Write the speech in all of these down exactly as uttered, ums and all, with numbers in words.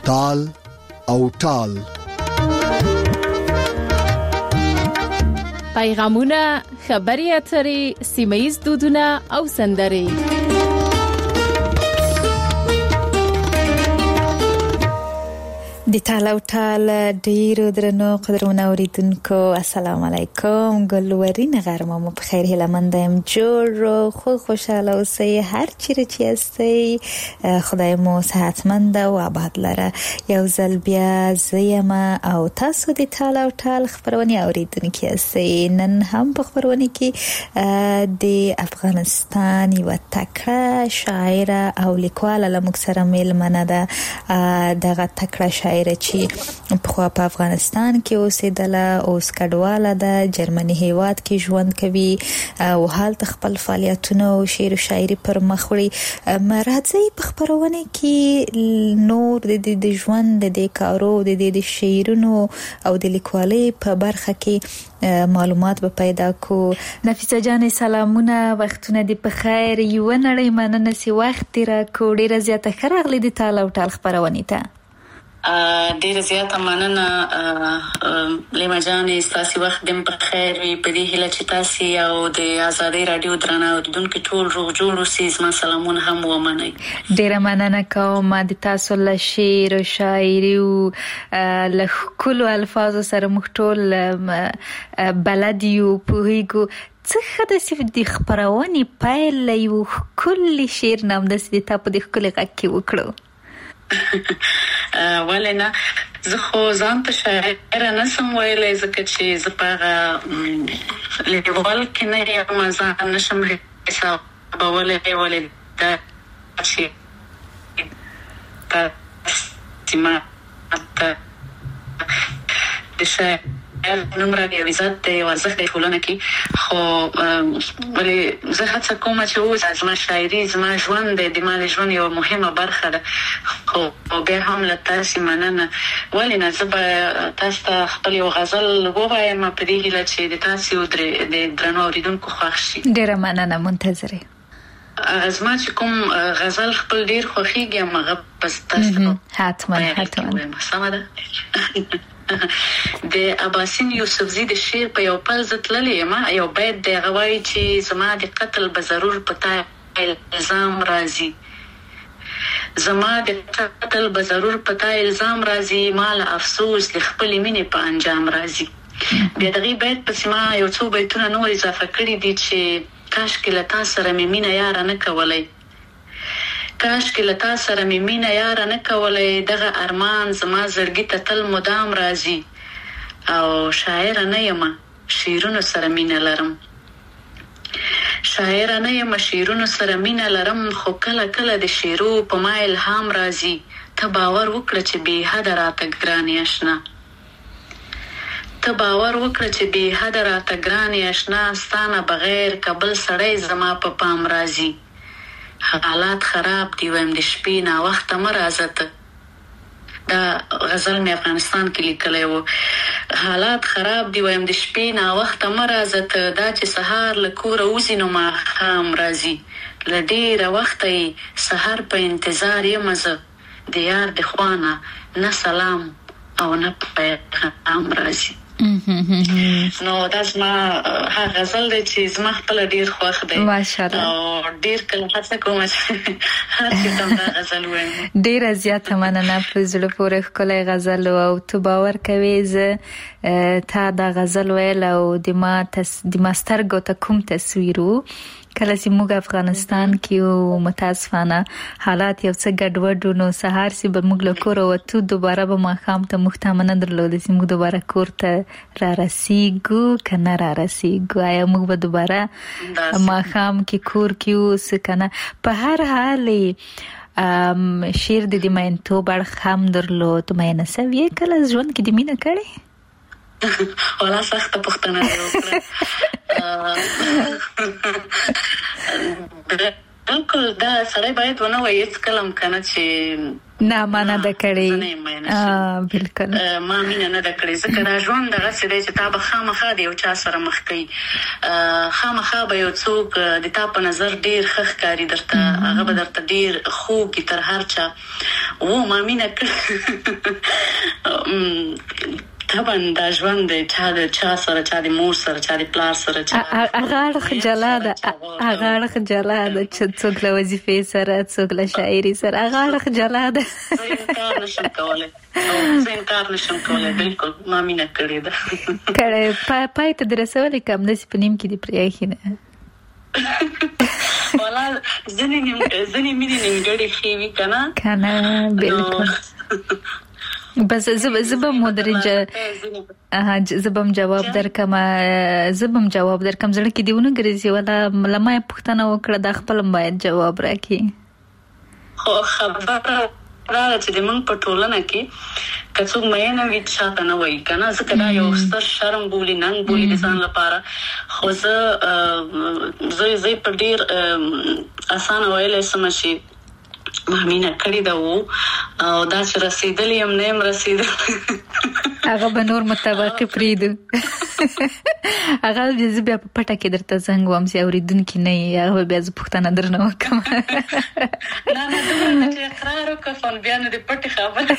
تال او ټال. پیغامونه، خبري اترې، سیمه‌ییز دودونه او سندرې. د تالاو تال ډیرو درنو قدرمنو اوریدونکو السلام علیکم. ګلورین غرمه مو په خیر هیله مندم. جوړ خو خوشاله اوسئ هر چیرې چې یاستئ. خدای مو صحتمند او آباد لره. یو ځل بیا زیم او تاسو د تالاو تال خبرونه اوریدونکو یاستئ. نن هم په خبرونه کې د افغانستان یو تکړه شاعره او لیکواله لمک سره میلمنه ده. دغه تکړه شاعره چې په خو په افغانستان کې اوسېدله، اوس کډواله ده، جرمني هیواد کې ژوند کوي او حالت خپل فعالیتونه او شعر او شاعري پر مخ وړي. مرادزي په خبرونه کې نور د دې ژوند د دې کارو د دې د شعرونو او د لیکوالۍ په برخه کې معلومات به پیدا کو. نفیسه جان سلامونه، وختونه دې په خیر. یو نړۍ مننه سي وخت را کو. ډیره زیاته خرغلی د تالاو تال خبرونه ته ډیره زیاته مننه لیما جانې. ستاسو وخت دې په خیر وي. په دې هیله چې تاسو او د آزادۍ رادیو درنه اوریدونکو ټول روغ جوړ اوسئ. زما سلامونه هم ومنئ. ډیره مننه کوم د تاسو له شعر او شاعري او له ښکلو الفاظو سره موږ ټول بلد یو پوهیږو. څه خدای سي د خبرونې پیل یو ښکلی شعر نام د سې ته په دې ښکلي غږ کې وکړو. ولې نه، زه خو ځان ته شاعره نسم ویلی ځکه چې زه په هغه لیکوال کې نه یم. ځان نشم حسابولی ولې دا چې تاسې ما ته د شاعر نوم راکړی او عزت دی او ارزښت دی ټولنه کې. خو ولې زه هڅه کوم چې اوس زما شاعري زما ژوند دی، د ما د ژوند یوه مهمه برخه ده. خو بیا هم له تاسې مننه. ولې نه، زه به تاسو ته خپل یو غزل ووایم په دې هیله چې د تاسې او د درنو اوریدونکو خوښ شي. ډیره مننه، منتظره. زما چې کوم غزل خپل ډیر خوښیږي هغه بس تاسو حتما حتما سمه ده. د اباسین یوسفزي د شعر په یو پل زه تللی یم. یو بیت دی هغه وایي چې زما د قتل به ضرور په تا الزام راځي، زما د قتل به ضرور په تا الزام راځي، مال افسوس د خپلې مینې په انجام راځي. بیا دغه بیت پسې ما یو څو بیتونه نور اضافه کړي دي چې کاشکې له تا سره مې مینه یاره نه کولی، کاشکې له تا سره مې مینه یاره نه کولی، دغه ارمان زما زړګي ته تل مدام راځي. او شاعره نه یم شعرونو سره مینه لرم، شاعره نه یم شعرونو سره مینه لرم، خو کله کله د شعرو په ما الهام راځي. ته باور وکړه چې بې حده راته ګرانې اشنا، ته باور وکړه چې بې حده راته ګرانې اشنا، ستانه بغیر که بل سړی زما په پام راځي. حالات خراب دی ویم د شپې ناوخته مه راځه ته. دا غزل مې افغانستان کې لیکلی و. حالات خراب دی ویم د شپې ناوخته مه راځه ته، دا چې سهار له کوره وځي نو ماښام راځي. له ډېره وخته یې سهار په انتظار یم زه، د یار د خوا نه نه سلام او نه پیغام راځي. نو دا زما ها غزل دی چې زما خپل ډیر خوښ دی. ماشاءالله. او ډیر کله هڅه کوم چې هر کله دا غزل وایم. ډیر زیاته مننه په زړه پورې ښکلی غزل او تو باور کوي زه تا دا غزل ویل او د ما تس د ما سترګو ته کوم تصویر وو کله چې موږ افغانستان کې او متاسفانه حالات یو څه ګډوډ نو سهار سي به موږ له کوره وته دوباره به ماښام ته موږ ته نه درلود چې موږ دوباره کور ته را رسیږو کنه را رسیږو آیا موږ به دوباره ماښام کې کور کې اوس کنه. په هر حال ام شیر د دې مینتوب اړخ هم درلود. مینه سوي کله ژوند کې د مینه کړې؟ ولا سخته پوښتنه دی وکړه. بالکل دا سړی باید ونه وایي هېڅ کله هم که نه چې نه ما نه ده کړې. بالکل ما مینه نه ده کړې ځکه دا ژوند دغسې دی چې تا به خامخا د یو چا سره مخ کوي، خامخا به یو څوک د تا په نظر ډېر ښه ښکاري درته، هغه به درته ډېر خوږ وي تر هر چا. و ما مینه طبعا دا ژوند دی چا د چا سره چا د مور سره چا د پلار سره چا هغه اړخ جلا ده هغه اړخ جلا ده چې څوک له وظیفې سره څوک له شاعري سره هغه اړخ جلا ده زه انکار نشم کولی زه انکار نشم کولی بلکل ما مینه کړې ده کړی پای ته د رسولې که همداسې په نیم کې دې پرېښي نه والا ځینې مینې نیمګړې ښې وي که نه که نه بلکل بس زه زه مدرجه اه زبم جواب درکم زبم جواب درکم زړه کې دیونه ګرځي ولا لمه پښتنه وکړه د خپل باید جواب راکې خو خبره را چې د موږ په ټولنه کې کڅو مې نه وی شاته نه وای کنه ځکه دا یو ستر شرم بولی نن بولی د ځان لپاره خو زه زه زه په ډیر اسانه ویلې سم شي ما مینه کړی دا وو او دا چې رسیدلی هم نه هم رسیدل هغه به نور متوقع پریدو هغه بیا په پټه کې درته زنګ وم چې اورېدونکي نه یې هغه بیا زه پوښتنه درنه وکړم نه نه دومره چې اقرار وکړ فن بیا نو د پټې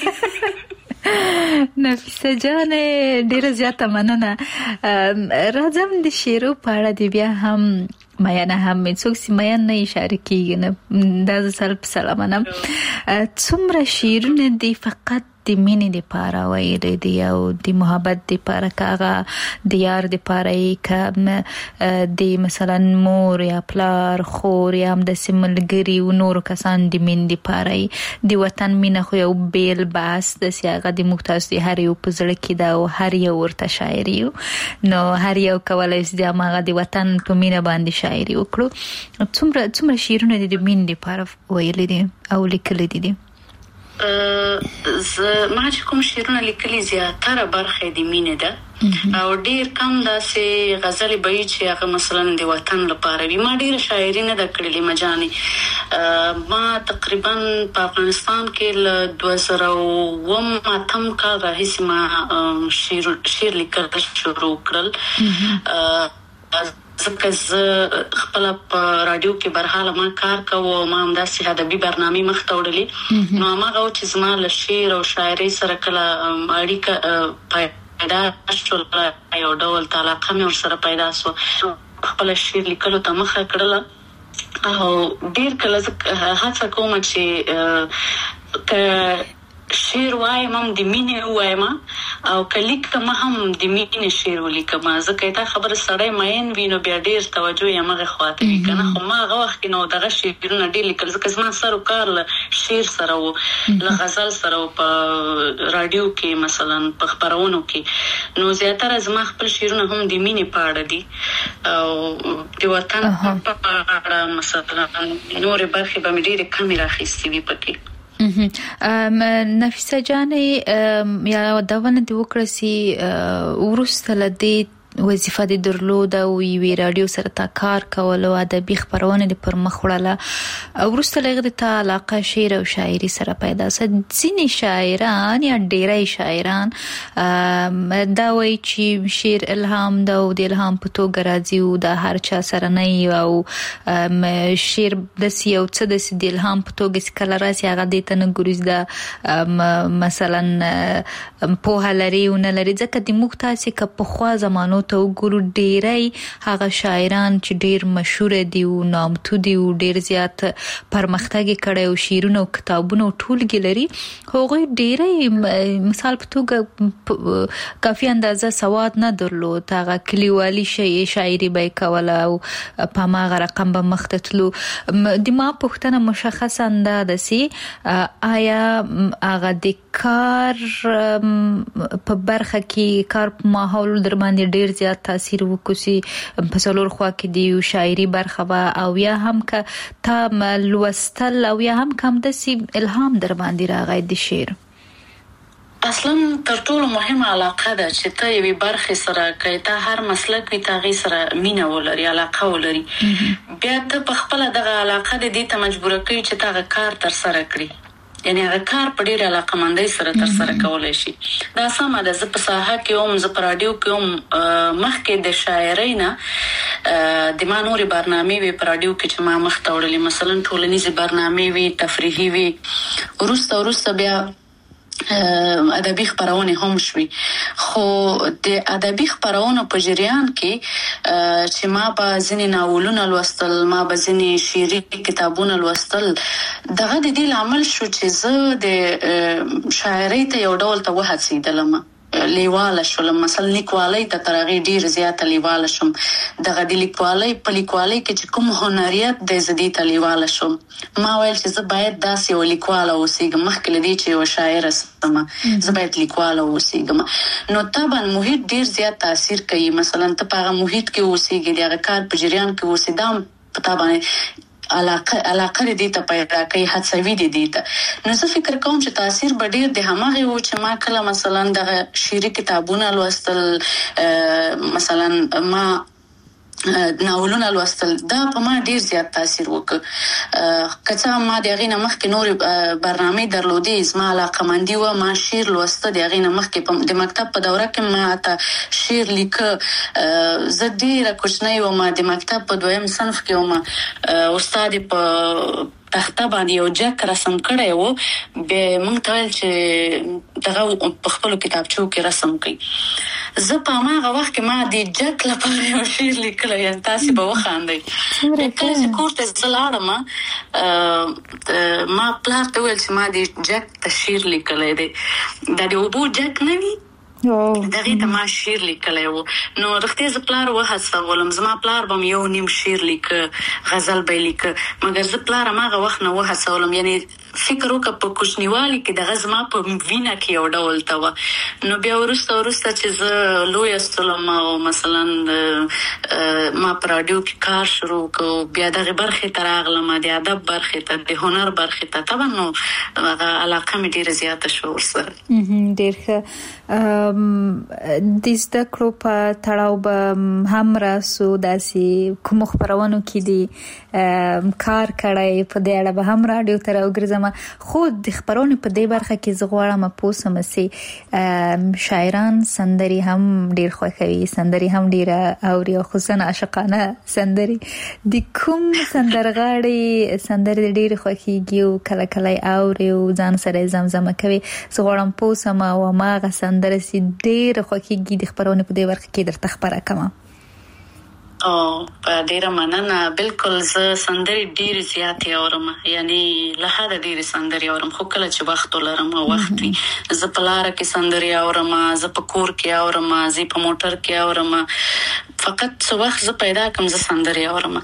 خبرې نفیسه جانې ډېره زیاته مننه راځم د شعرو په اړه دې بیا هم میانه هم څوک چې میان نه اشاره کېږي نه دا زه سره په سلامه نم څومره شعرونه دي فقط د مینې دپاره ویلی دي او د محبت دپاره که هغه د یار دپاره یې که د مثلا مور یا پلار خور یا همداسې ملګري و نورو کسان د مینې دپاره یې د وطن مینه خو یو بیل بحث داسې هغه د موږ تاسو د هر یو په زړه کې ده او هر یو ورته شاعري یو نو هر یو کولی شي د هماغه د وطن په مینه باندې شاعري وکړو څومره څومره شعرونه د مینې دپاره ویلي دي او لیکلي دي دي زه ما چې کوم شعرونه لیکلي زیاتره برخه د مینې ده او ډیر کم داسې غزلې به وي چې هغه مثلا د وطن لپاره وي ما ډیره شاعري نه ده کړې مجانې ما تقریبا په افغانستان کې له دوه زره اووم اتم کال راهیسې ما شعر شعر لیکل شروع کړل ځکه زه خپله په راډیو کې برحاله ما کار کوو ما همداسې ادبي برنامې مخته وړلې نو هماغه و چې زما له شعر او شاعرۍ سره کله اړیکه پیدا شوله یو ډول علاقه مې ورسره پیدا شوه خپله شعر لیکلو ته مخه کړله او ډېر کله زه هڅه کوم چې که شعر وایم هم د مینې ووایم او که لیکم هم د مینې شعر ولیکم ځکه دا خبره سړی مین وي نو بیا ډېر توجه یې همغې خواته وي که نه خو ما هغه وخت کې نو دغه شعرونه ډېر لیکل ځکه زما سر و کار له شعر سره و له غزل سره و په راډیو کې مثلا په خپرونو کې نو زیاتره زما خپل شعرونه هم د مینې په اړه دي او د وطن په اړه مثلا نورې برخې به مې ډېرې کمې راخیستې وي پکې نفیسه جانې یا دونه دې وکړه چې وروسته له دې وظیفه دې درلوده او یوې راډیو سره تا کار کول او ادبي خپرونه دې پر مخ وړله وروسته له هغې د تا علاقه شعر او شاعري سره پیدا سوه ځینې شاعران یا ډېری شاعران دا وایي چې شعر الهام ده او د الهام په توګه راځي او دا هر چا سره نه وي او شعر داسې یو څه داسې د الهام په توګه چې کله راسي هغه دې ته نه ګوري دا مثلا پوهه لري او نه لري ځکه د موږ تاسې که پخوا زمانو ته وګورو ډېری هغه شاعران چې ډېر مشهوره دي او نامتو دي او ډېر زیات پرمختګ یې کړی او شعرونه او کتابونه او ټولګې لري هغوی ډېری مثال په توګه کافي اندازه سواد نه درلود هغه کلیوالي شاعري به یې کوله او په هماغه رقم به مخته تلو د ما پوښتنه مشخصا دا ده چې آیا هغه د کار په برخه کې کار په ماحول در باندې ډېر زیات تاثیر وکړي په څلور خوا کې د شاعري برخه به او یا هم که تا لوستل او یا هم که همداسې الهام در باندې راغی د شعر اصلا تر ټولو مهمه علاقه ده چې ته یوې برخې سره که ته هر مسلک وي ته هغې سره مینه ولري علاقه ولري بیا ته په خپله دغه علاقه د دې ته مجبوره کوي چې ته هغه کار ترسره کړي یعنی هغه کار په ډېرې علاقهمندۍ سره ترسره کولی شي دا سمه ده زه په ساحه کې هم زه په راډیو کې هم مخکې د شاعرۍ نه د ما نورې برنامې وي په راډیو کې چې ما مخته وړلې مثلا ټولنیزې برنامې وي تفریحي وي وروسته وروسته بیا ادبي خبرونه هم شوي. خو د ادبي خبرونو په جریان کې چې ما به ځینې ناولونه لوستل، ما به ځینې شعري کتابونه لوستل، دغه د دې لامل شو چې زه د شاعرۍ ته یو ډول ته وهڅېدلم، لیواله شولم. مثلا لیکوالۍ ته تر هغې ډېر زیاته لیواله شم. دغه د لیکوالۍ په لیکوالۍ کې چې کوم هنریت دی زه دې ته لیواله شم. ما ویل چې زه باید داسې یو لیکواله اوسېږم، مخکې له دې چې یوه شاعره سم زه باید لیکواله اوسېږم. نو طبعا محیط ډېر زیات تاثیر کوي. مثلا ته په هغه محیط کې اوسېږې، د هغه کار په جریان کې اوسې، دا هم په تا باندې علاقه علاقه دې ته پیدا کوي، هڅوي دې دې ته. نو زه فکر کوم چې تاثیر به ډېر د هماغې و چې ما کله مثلا دغه شعري کتابونه لوستل، مثلا ما ناولونه لوستل، دا په ما ډیر زیات تاثیر وکړ. که څه ما د هغې نه مخکې نورې برنامې درلودې، زما علاقه‌مندي وه، ما شعر لوسته. د هغې نه مخکې د مکتب په دوره کې ما حتی شعر لیکه. زه ډېره کوچنۍ وم، د مکتب په دویم صنف کې وم. استاد په تخته باندې یو جک رسم کړی و، بیا موږ ته ویل چې دغه په خپلو کتابچو کې رسم کړئ. زه په هماغه وخت کې ما د جک لپاره یو شعر لیکلی، یعنې تاسې به وخاندئ. کله چې کور ته زه لاړم، ما پلار ته وویل چې ما د جک ته شعر لیکلی دی. دا د اوبو جک نه وي، دغې ته ما شعر لیکلی و. نو رښتیا زه پلار وهڅولم. زما پلار به م یو نیم شعر لیکه، غزل به یې لیکه، مګر زه پلار هماغه وخت نه وهڅولم. یعنې فکر وکړه په کوچنیوالي کې دغه زما په وینه کې یو ډول ته وه. نو بیا وروسته وروسته چې زه لویه سولم او مثلا ما په راډیو کې کار شروع کړو، بیا دغې برخې ته راغلم، د ادب برخې ته، د هنر برخې ته. طبعا نو هغه علاقه مې ډېره زیاته شوه ورسره. ډېر ښه. د زده کړو په تړاو به هم راسو، داسې کومو خپرونو کې دي کار کړی، په دې اړه به هم راډیو ته راوګرځم. خو د خپرونې په دې برخه کې زه غواړم پوه شم چې شاعران سندرې هم ډېر خوښوي، سندرې هم ډېره اوري، او خصوصا عاشقانه سندرې. د کوم سندرغاړي سندرې ډېرې خوښېږي او کله کله یې اوري او ځان سره یې زمزمه کوي؟ زه غواړم پوه شم او هماغه سندره چې ډېره خوښېږي د خپرونې په دې برخه کې درته خپره کړم. او په ډیره مننه. بالکل زه سندرې ډېرې زیاتې اورم، یعنی له حده ډېرې سندرې اورم. خو کله چې وخت ولرم او وخت وي، زه په لاره کې سندرې اورم، زه په کور کې اورم، زه په موټر کې اورم. فقط څه وخت زه پیدا کړم زه سندرې اورم.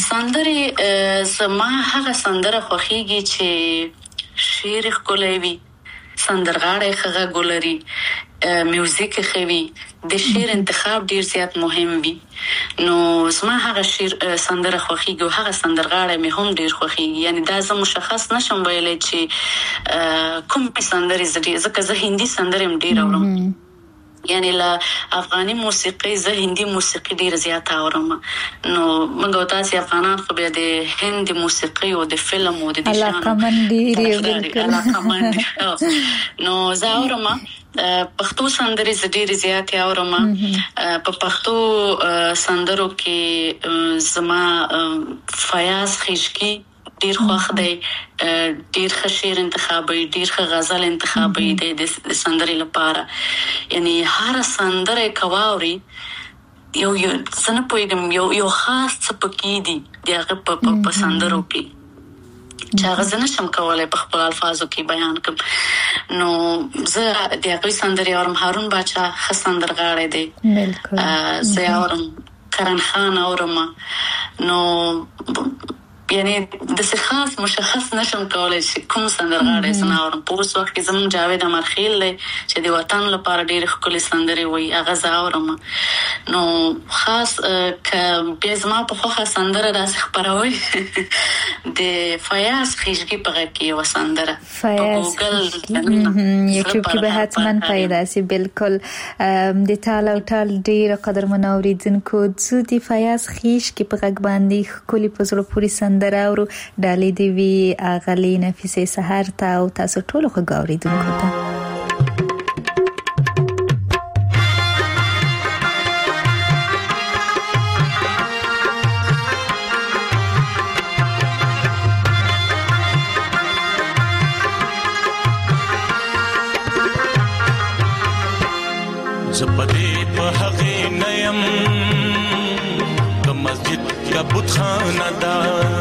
سندرې زما هغه سندره خوښېږي چې شعر یې ښکلی وي، سندرغاړی ښه غږ ولري، میوزیک ښه وي، د شعر انتخاب ډیر زیات مهم وي. نو زما هغه شعر سندره خوښیږي او هغه سندرغاړی مې هم ډیر خوښیږي. یعنی دا زه مشخص نشم ویلی چې کوم سندرې زه ډیر، ځکه زه هندي سندرې هم ډیر اورم. یعنی له افغاني موسیقي زه هندي موسیقي ډیر زیات اورم. نو موږ او تاسې افغانان خو بیا د هند موسیقي او د فلم او د دې علاقمند دي علاقمند. نو زه اورم پښتو سندرې زه ډېرې زیاتې اورم. په پښتو سندرو کې زما فیاض خیشکی ډیر خوښ دی، ډیر ښه شعر انتخابوي، ډیر ښه غزل انتخابوي د سندرې لپاره. یعنی هر سندره کواوري یو یو څه نه پوهېږم، یو یو خاص څه پکې دي د هغه په سندرو کې چې هغه زه نشم کولی په خپل الفاظو کې بیان کړم. نو زه د هغوی سندرې اورم. هارون باچا ښه سندرغاړی دی، زه اورم. کرن خان اورم. نو یعنی داسې خاص مشخص نشم کولی چې کوم سندرغاړی زه نه اورم. په اوس وخت کې زموږ جاوید امرخیل دی چې د وطن لپاره ډېرې ښکلې سندرې وایي، هغه زه اورم. نو خاص که بیا زما په خوښه سندره داسې خپروئ د فیاض خیشګي په غږ کې یوه سندره په ګوګل یوټیوب کې به حتما پیدا سي. بالکل د ټال او ټال ډېره قدرمن اورېدونکو، زه د فیاض خیشګي په غږ باندې ښکلې په زړه پورې سندره اورو. ډالۍ دې وي اغلې نفیسې سحر ته او تاسو ټولو ښه اورېدونکو ته. زپدې په هغه نیم د مسجد کا بتخانه دا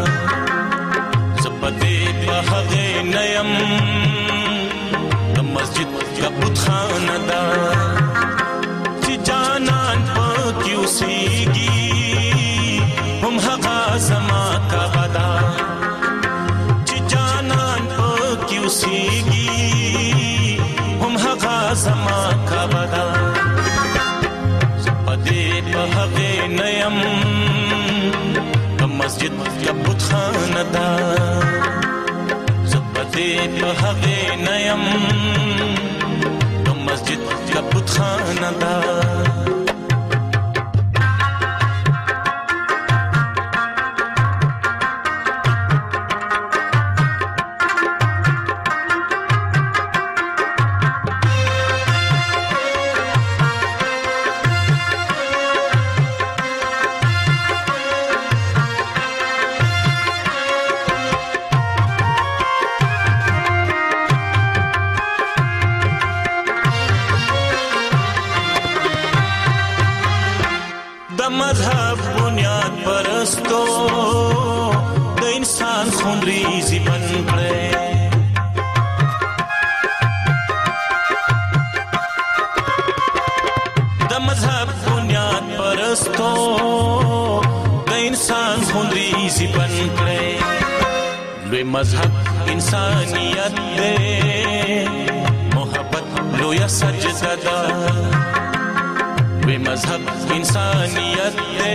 زپدې په هغه نیم د مسجد کا بتخانه دا چې جانان پکې اوسېږي هم هغه زما کا بدا چې جانان پکې اوسېږي هم هغه زما کا بدا نیم د مسجد کا بتخانه دا زپدې په هغه نیم د مسجد کا بتخانه دا مذهب بنیاد پرستو د انسان خونریزي بن کړي د مذهب بنیاد پرستو د انسان خونریزي بن کړي لوی مذهب انسانیت دی محبت لوی سجده ده وی مذهب انسانیت دے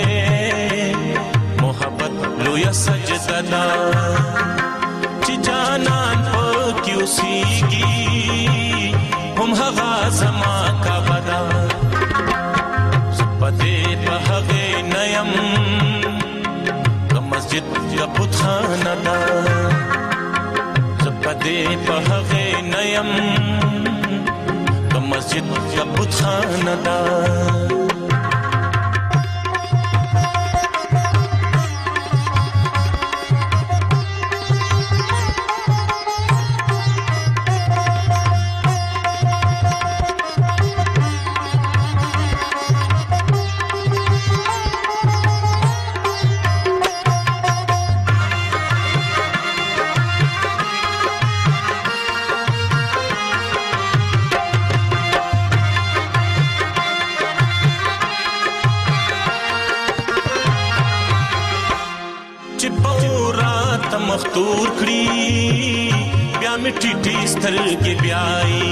محبت لویا سجدہ دا چی جانان پاکی اوسیگی هم هغا زما کا بدا زپدے پا هغی نیم کا مسجد کا بتخانہ دا زپدے پا هغی نیم مسجد کا بتخانه دا مختور کړی بیا می ټیټی سترګې بیاي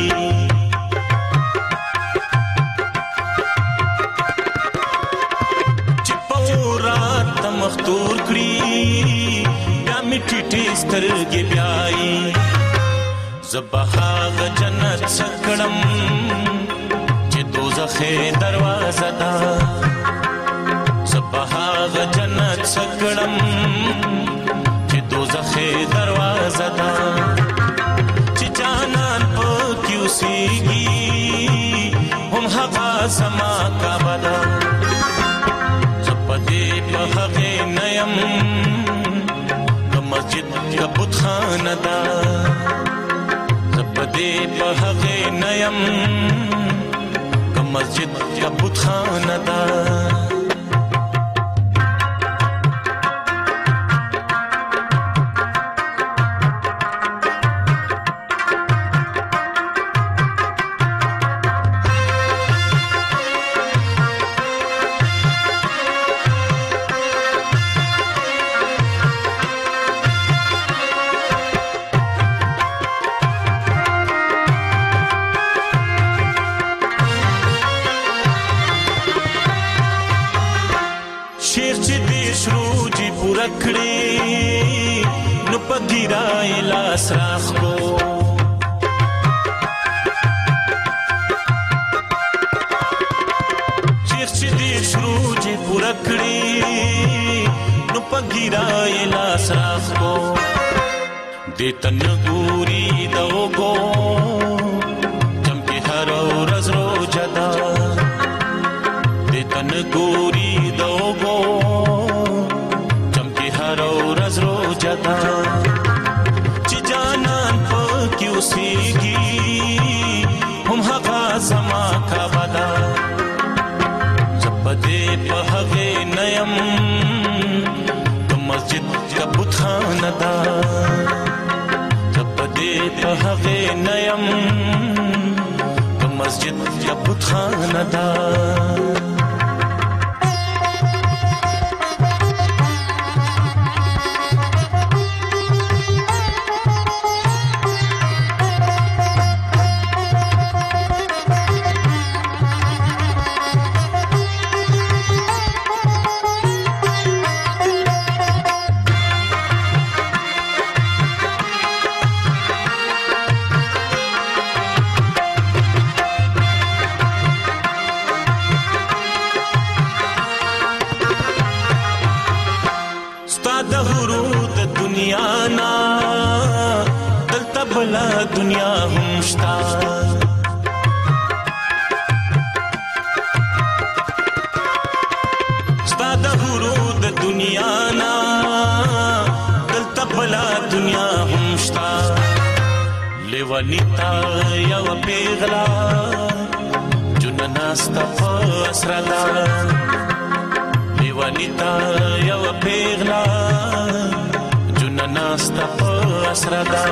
چې پورات مختور کړی بیا می ټیټی سترګې بیاي زبحاغ جنت سکړم چې دوزخ دروازه ده زبحاغ جنت سکړم دوزخ دروازه دا چې جانان پکې اوسېږي هم هغه زما کا بدا زپدې په هغه نیم د مسجد کا بتخانه دا زپدې په هغه نیم د مسجد کا بتخانه دا کړي نو پګیرای لاس راخ کو چیخ چې دې شروع چې پورا کړي نو پګیرای لاس راخ کو دې تن ګوري دوګو چمکه هر ورځ روزه دا دې تن ګوري دوګو جدا چې جانان پکې اوسېږي هم هغه زما کا بدا دا زبدې په هغه نیم په مسجد یا بت خانه دا दुनिया हम शता स्ताद हुरूद दुनिया ना दलता भला दुनिया हम शता लेवनिता या पेगला जुननास्ता फसरला लेवनिता या पेगला जुननास्ता फसरला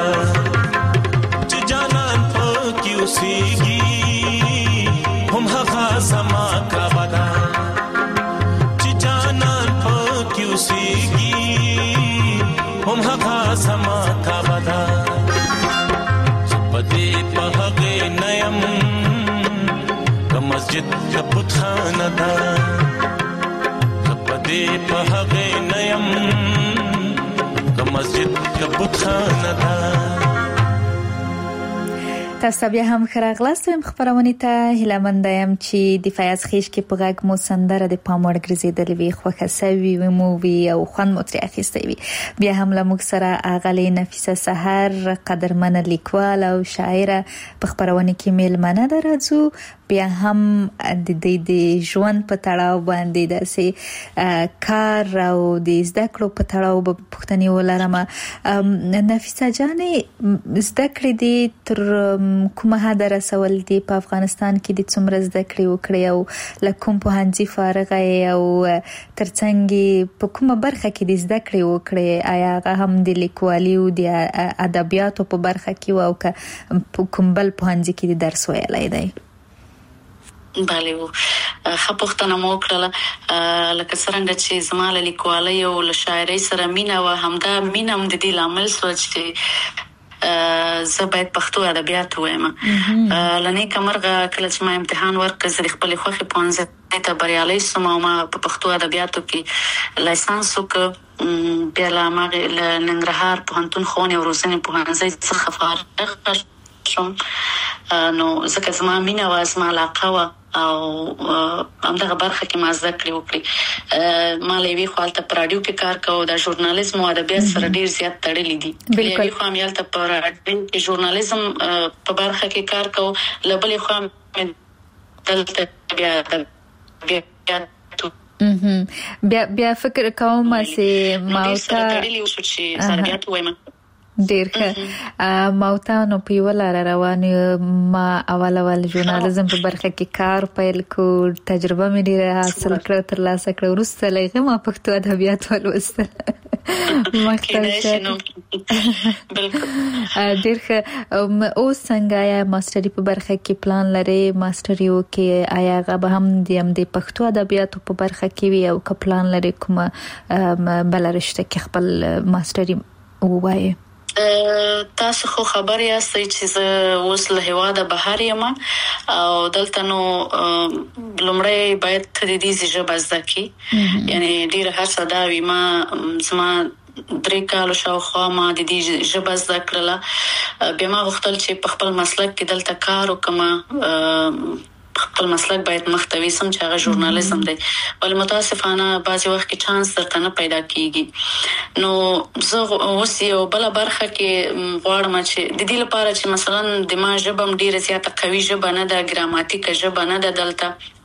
जानन पकी उसीगी हम हवा समा का बदा ची जानन पकी उसीगी हम हवा समा का बदा पदे पहगे नयम का मस्जिद का बुतखाना दा पदे पहगे नयम का मस्जिद का बुतखाना दा تاسو بیا هم خراغلاست هم خبرونه ته هیله مند یم چې د فیاض خیش کې په غږ مو سندره د پاموړ ګرځیدلې وي خوښه سوي وي مو وي او خوند مو ترې اخیستی وي بیا هم له موږ سره اغلې نفیسه سحر قدرمنه لیکوال او شاعره په خبرونه کې میلمنه درځو بیا هم د دې د ژوند په تړاو باندې داسې کار او د زده کړو په تړاو په پښتني ولرم نفیسه جانې زده کړې دي تر کومه حد رسول دي په افغانستان کې د څومره زده کړې وکړې او لکه په هانځي فارغه او ترڅنګ په کومه برخه کې د زده کړې وکړې آیا هغه هم د لیکوالي او د ادبیاتو په برخه کې او کوم بل په هانځي کې د درس ویلای دی بله و خپختنه مو کړله لکه څنګه چې زماله لیکوالي او شاعري سره مینا و همدا مینم د دې لامل سوچ چې زه باید پښتو ادبیات وایم لنه کمرغه کله چې ما امتحان ورکړ زه خپل خوخي پونځه ته بریالي سم او ما په پښتو ادبیاتو کې لایسنس وکړ بیا لا ما ننګرهار پوهنتون خونې او روزنې پوهنځي څخه فارغ شوم نو ځکه زما مینه و زما علاقه و او همدغه برخه کې ما زده کړې وکړې ما لوي خپلته په رادیو کې کار کوم د ژورنالیزم او ادبیات سره ډیر زیات تړلې دي بالکل خو هم یالته په رادیو کې ژورنالیزم په برخه کې کار کوم لبلې خو دلته بیا بیا بیا بیا فکر کوم چې ما او تا تړلې وشو چې سرګات وایم ډیر ښه ماوتانو په ولر روان ما اول اول ژورنالیزم په برخه کې کار پیل کو تجربه مې ډیره حاصل کړه تر لاسه کړه ورسته لږه ما پښتو ادبیات ولوستل مکتب شنو بالکل ډیر ښه او څنګه یا ماستری په برخه کې پلان لري ماستری او کې آیا غو هم د پښتو ادبیات په برخه کې وي او ک پلان لري کومه بلرشته کې خپل ماستری وایي تاسو خو خبر یاستئ چې زه اوس له هواده بهر یم او دلته نو لومړی باید تدریجي ژبه زده کی یعنی ډیر هڅه دا وي ما زما درې کال شاوخوا ما د دې ژبه زده کړله بیا ما غوښتل چې په خپل مسلک کې دلته کار وکم خپل مسلک باید محتوی سم چې هغه ژورنالیزم دی ول متاسفانه بعضی وخت کې چانس درته نه پیدا کیږي نو زه اوس یو بل برخه کې غواړم چې د دې لپاره چې مثلا د ما ژبه ډیره زیاته قوي ژبه نه ده ګراماتیک ژبه نه ده دلته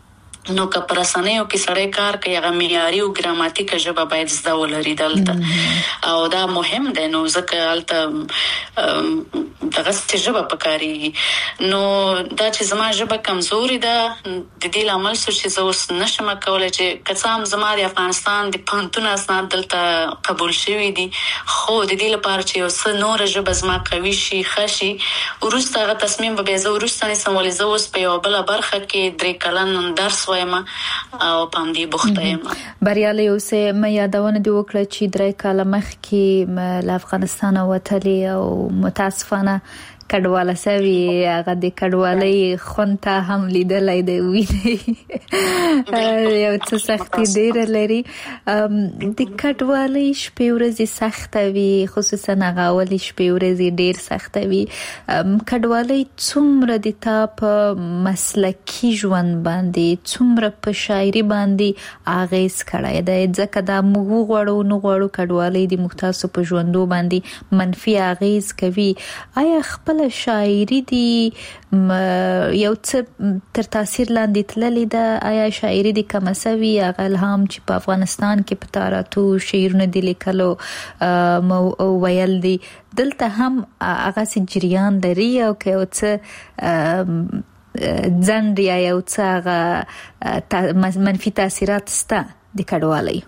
نو که پر اسانیو کې سړی کار کوي هغه معیاري او ګراماتیک ژبه باید زده ولري دلته او دا مهم دی نو ځکه هلته دغه څه ژبه پکاري نو دا چې زما ژبه کمزوري ده د دې لامل څه چې زه اوس نشم کولای چې کڅام زما د افغانستان د پانتون اسناد دلته قبول شوی دي خو د دې لپاره چې اوس نور ژبه زما قوي شي خشي ورسته هغه تصمیم به زه ورسته نسم ولې زه اوس په یو بل برخه کې درې کلن درس ما او پام دی بوخته یم بریالي اوسه مې یادونه دی وکړه چې درې کاله مخکې له افغانستان وتلی او متاسفانه کډواله سوي هغه د کډوالۍ خونته هم لیدلای دی ویني یو څه سختي ډیر لري د کډوالۍ شپې ورځې سخت وي خصوصا هغه اولي شپې ورځې ډیر سخت وي کډوالۍ څومره د تا په مسلکي ژوند باندې څومره په شاعري باندې اغیز کړی دی ځکه دا موږ غواړو نو غواړو کډوالۍ د مختلفو په ژوندو باندې منفي اغیز کوي آیا خپل شاعري دی یو څه تر تاثیر لاندې تللې ده آیا شاعري دی کوم سوي هغه الهام چې په افغانستان کې په تاراتو شعرونه دی لیکلو او ویل دي دلته هم هغه سي جریان لري او که یو څه ځند یا یو څه هغه منفي تاثیرات سته د کډوالۍ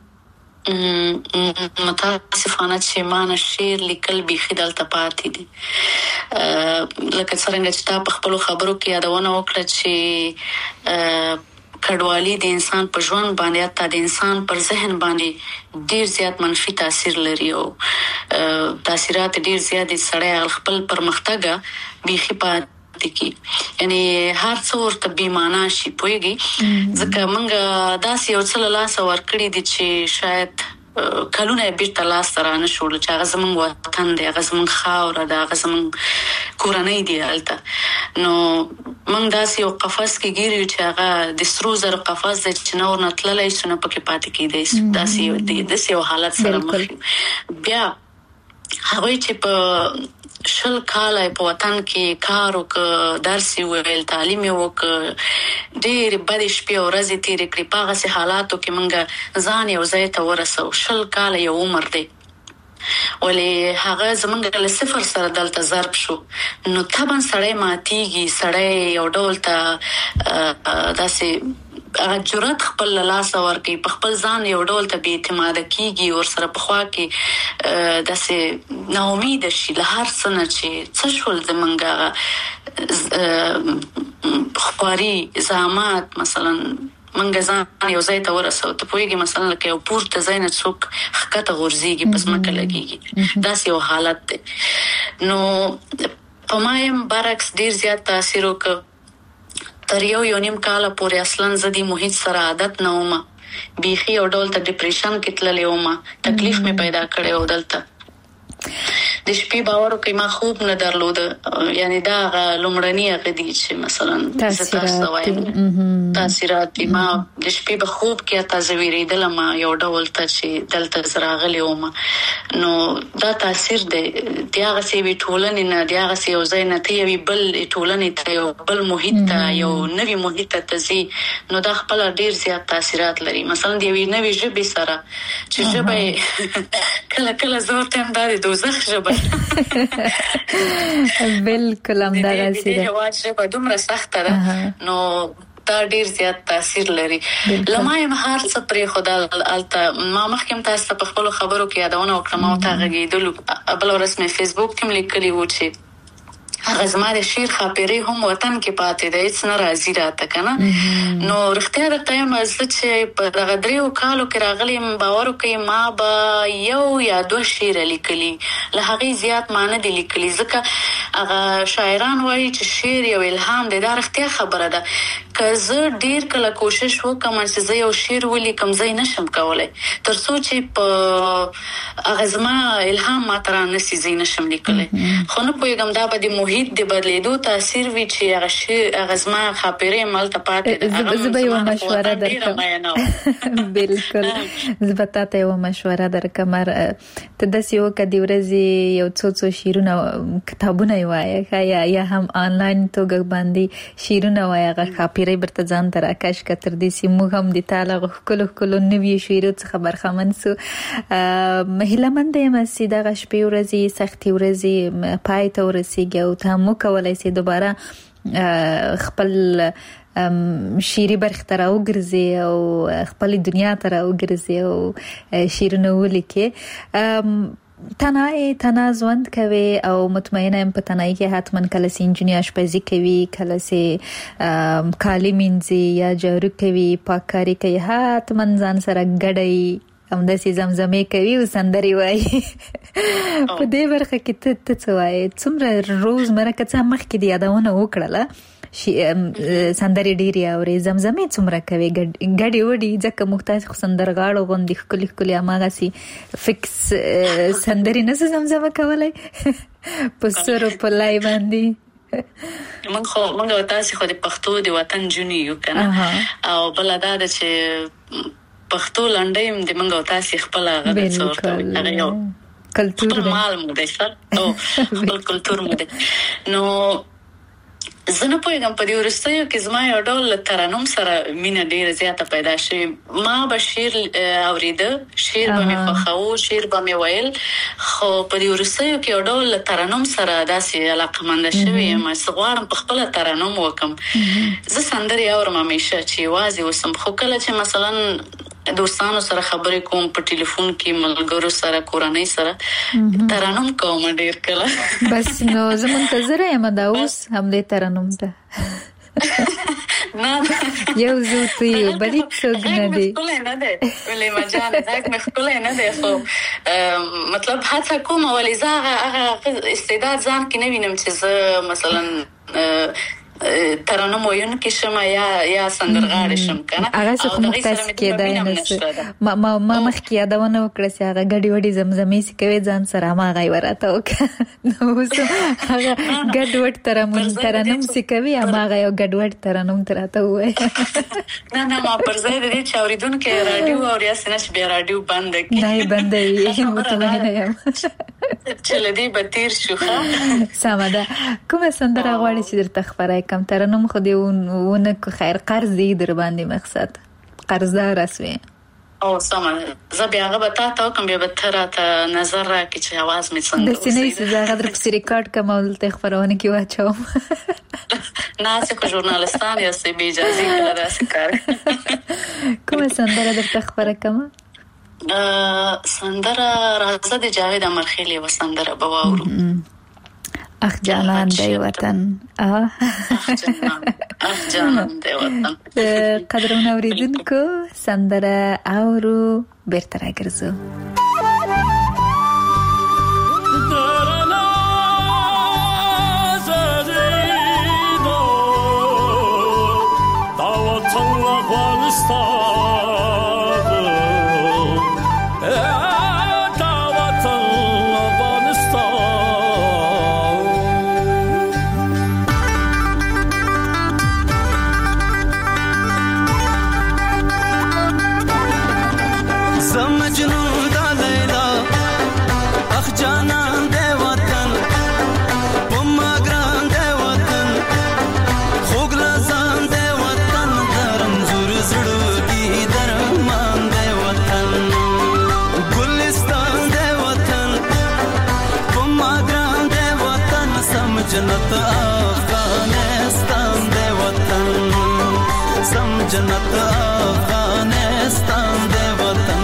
متاسفانه چې ما شعر لیکل بيخي دلته پاتې دي لکه څنګه چې تا په خپل خبرو کې یادونه وکړه چې کډوالۍ د انسان په ژوند باندې حتی د انسان پر ذهن باندې ډیر زیات منفي تاثیر لري او تاثیرات ډیر زیات سړی خپل پرمختګ بيخي پاتې کی یعنی هر څو ورته بیمانه شي پويږي ځکه موږ داسې یو څه لاس ورکړی دي چې شاید کلونه بیرته لاس رانه شول چې هغه زموږ وطن دی هغه زموږ خاور دی هغه زموږ کورنۍ دی هلته نو موږ داسې یو قفس کې ګیرو چې هغه د سرو زر قفس دی چې نور نه تللی شو نه پکې پاتې کېدی داسې داسې یو حالت سره مخ بیا هغه چې په شل کاله په وطن کې کار وکړ درس ویل تعلیم وکړ ډېر بد شپې او ورځې تیرې کړې په هغه حالاتو کې مونږ ځان یو ځای ته ورسو شل کاله یو عمر دی ولې هغه زمونږ له صفر سره دلته ضرب شو نو طبعا سړی ماتيږي سړی یو ډول ته داسې هغه جرأت خپل لاس ورکي په خپل ځان یو ډول ته بې اعتماد کیږي او سره په خوا کې داسې نا امید شي له هر څه نه چې څه شول زمونږ خبري زحمت مثلا منګه ځان یو ځای ته ورسو ته پوهیږي مثلا لکه یو پورته ځای نه څوک خکته غورځيږي پس مکه لګيږي دا یو حالت دی نو په مایم برعکس ډیر زیات تاثیر وکړ تر یو یو نیم کال پورې اصلا زدي محیط سره عادت نه ومه بيخي او ډول ته ډیپریشن کې تللې ومه تکلیف مې پیدا کړې و دلته د شپې باور کوي ما خوب نه درلود یعنی دا لومړنی غدي چې مثلا تاثیرات وایم تاثیرات ما د شپې په خوب کې تاسو ویریدل ما یو ډول ته چې دلته زراغلی وم نو دا تاثیر دی دیغه سی وی ټولنې نه دیغه سی یو ځای نه تی وی بل ټولنې ته یو بل محیط ته یو نوی محیط ته زی نو دا خپل ډیر زیات تاثیرات لري مثلا دی وی نوی ژبه سره چې ژبه کله کله زور ته انداز دوزخ ژبه بالکل هم دا غسی ده واجب په دومره سخت ده نو دا ډیر زیات تاثیر لري لمه مهار څه پرې خدا الته ما مخکم تاسو په خپل خبرو کې یادونه وکړم او تا غږیدل بل ورځ مې فیسبوک کې لیکلی و چې هغه زماره شیر خاپيري هم وطن کې پاتې ده هیڅ نه راځي راته کنه نو رښتیا د ټایم از چې په دغه دریو کالو کې راغلي باور کوي ما به یو یا دوه شعر لیکلي له هغه زیات معنی دي لیکلي ځکه هغه شاعران وایي چې شعر یو الهام دی دا رښتیا خبره ده که زه ډیر کله کوشش وکم چې زه یو شعر ولیکم زه نشم کولای ترڅو چې په هغه زما الهام ماته نشي زه نشم لیکلای خو نه پوهیږم دا به د محیط د بدلیدو تاثیر وی چې هغه شی هغه زما خاپيري مل ته پاتې زه به یو مشوره درکم بالکل زه به تاسو یو مشوره درکم ته د سیو کدی ورځي یو څو څو شیرونه کتابونه وایي یا یا هم آنلاین توګه باندې شیرونه وایي هغه خاپيري شیرې برته ځان تر آکاش کتر دي سي موږ هم د تعالی غوښکلو کلو نوی شیرو څخه برخمن سو مهله من د مسي د غشپې ورځي سختي ورځي پای ته ورسیږي او ته مو کولای سي دوباره خپل شیری برخ تر او ګرځي او خپل دنیا تر او ګرځي او شیرونه ولیکي تنای تنا ژوند کوي او مطمئنه ام په تنای کې حتما کله سي انجینر شپزي کوي کله سي کالي مینځي یا جارو کوي پاکاري کوي حتما ځان سره ګډي هم د سي زمزمه کوي او سندري وای په دې برخه کې ته ته څه وای څومره روز مرکه څه مخ کې دی یادونه وکړه شي سندري ډيري او زمزمه څومره کوي ګډي وډي ځکه مختلف سندرغاړو غوندي خولي خولي اماغه سي فکس سندري نه زمزمه کولای په سر په لای باندې من خو موږ تاسو خو د پښتو د وطن جونی یو کنه او بل دا چې پښتو لنډیم د منګو تاسو خپل هغه څورته هغه یو کلچر مال مو دی سر او خپل کلچر مو دی نو زنه پوهیږم په دې ورستیو کې زما یو ډول ترانم سره مینه ډیره زیاته پیدا شي ما به شعر اوریده شعر به مې خوښاوه شعر به مې ویل خو په دې ورستیو کې یو ډول ترانم سره داسې علاقمند شوی یم چې غواړم په خپل ترانم وکم زه سندري اورم همیشه چې وازي وسم خو کله چې مثلا دوستانو سره خبرې کوم په ټلیفون کې ملګرو سره کورنۍ سره ترانم کوم ډیر کله بس نو زه منتظره یم دا اوس هم دې ترانم ته نه یو زو ته یو بلی څوک نه دی ولې نه دی ولې ما جان دا مخ کولای نه دی خو مطلب هڅه کوم ولې زه هغه استعداد ځان کې نه وینم چې زه مثلا ترانم وین کې شمه یا یا سندرغاړي شم کنه هغه څه مختص کېدای نه ما ما ما مخ کې یادونه وکړه چې هغه غډي وډي زمزمې سي کوي ځان سره ما غي ورته وک نو هغه غډ وډ ترانم ترانم سي کوي ما غي غډ وډ ترانم تراته وای نه نه ما پر ځای د دې چاوریدونکو رادیو او یا سنش به رادیو بند کی نه بند یې متمنه یم چې لدی بتیر شوخه سمدا کومه سندره غواړي چې درته خبره کم ترنم خو دی ونه کو خیر قرض دی در باندې مقصد قرضدار اسوي او سم زه بیا هغه بتا ته کوم بیا بتره ته نظر را کی چې आवाज می څنګه د سینې چې زه غدر په ریکارډ کوم ته خبرونه کی واچوم نه چې ژورنالستان یا سی بي اجازه کړه دا کار کومه سندره درته خبره کوم سندره راځه د جاوید امرخیلی و سندره بواورو اخ جانان دی وطن اخ جانان اخ جانان دی وطن قدرونه اوریدونکو سندره اورو بیرته راګرځو جنت افغانستان دی وطن سم جنت افغانستان دی وطن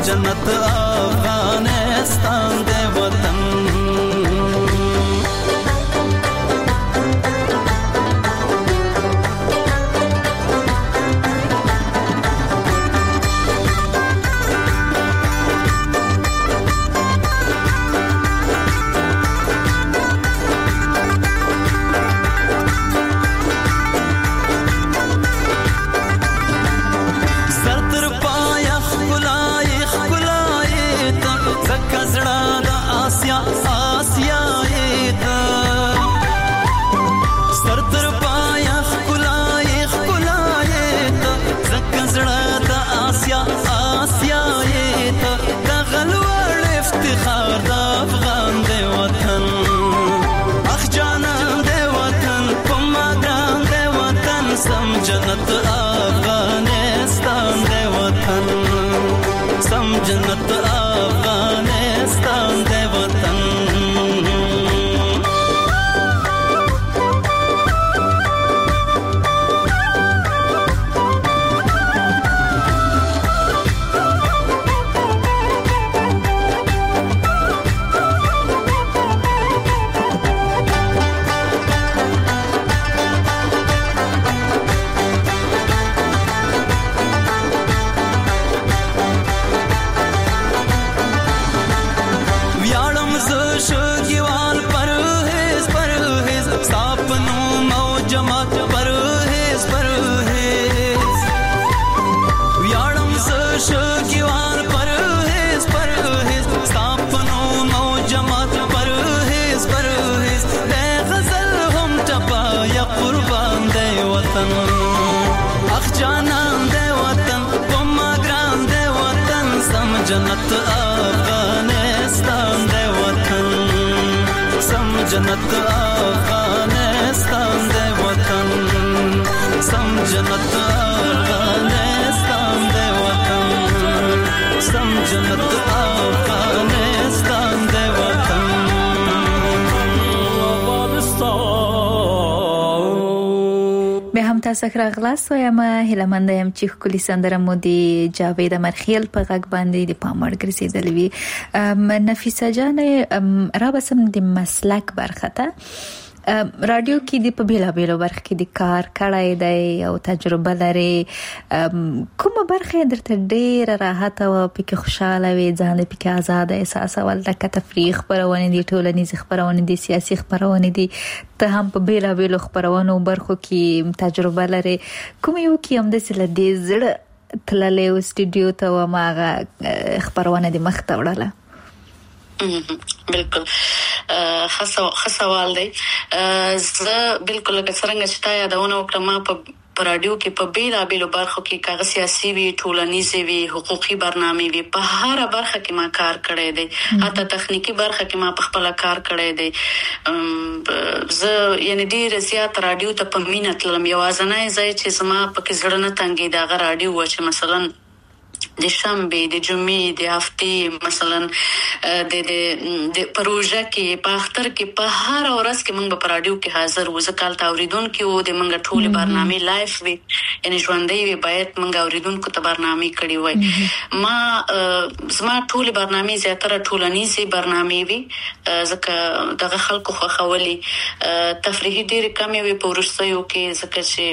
جنت افغانستان دے وطن جنت افغانستان دے وطن سم جنت افغانستان دے وطن جنت افغانستان دے وطن سم جنت افغانستان دے وطن سم جنت افغانستان دے وطن سم جنت افغانستان دے وطن به هم تاسو راغلاست وایم هله مند یم چې کلی سندره مو دی جاوید مرخیل په غږ باندې د پامړ ګرځیدلې وی نفیسه جان را بسم د مسلک برخه ته رادیو کې د په بیلا بیلو برخه کې د کار کړای دی او تجربه لري کومه برخه درته ډیر راحت او پکې خوشاله وي ځان پکې آزاد احساس ول د تفریح خبرونه دي ټولنیز خبرونه دي سیاسي خبرونه دي ته هم په بیلا بیلو خبرونو برخو کې تجربه لري کوم یو کې هم د سل دې زړه تللې او سټډیو ته و ماغه خبرونه دي مخ ته وړله بالکل خاصه خاصوال دی زه بالکل څنګه چې تا یادونه وکړم په رادیو کې په بیلا بیلو برخو کې کاغذ سیاسي وی ټولنیزي وی حقوقي برنامه وی په هر برخه کې ما کار کړی دی حتی تخنیکی برخه کې ما په خپل کار کړی دی زه یعنی ډیر زیات رادیو ته په مینه تلم یوازنه ځای چې زما په کې زړه نه تنګي دا رادیو و چې مثلا د شنبه د جمعې د هفتې مثلا د د د پروژه کې په اختر کې په هر ورځ کې موږ په رادیو کې حاضر وو ځکه تل اوریدونکو او د موږ ټول برنامه لایف وي یعنی ژوندۍ وي باید موږ اوریدونکو ته برنامه کړی وای ما زما ټول برنامه زیاتره ټولنیزي برنامه وي ځکه دغه خلکو خو خولي تفریحي ډېر کم وي په ورستیو کې ځکه چې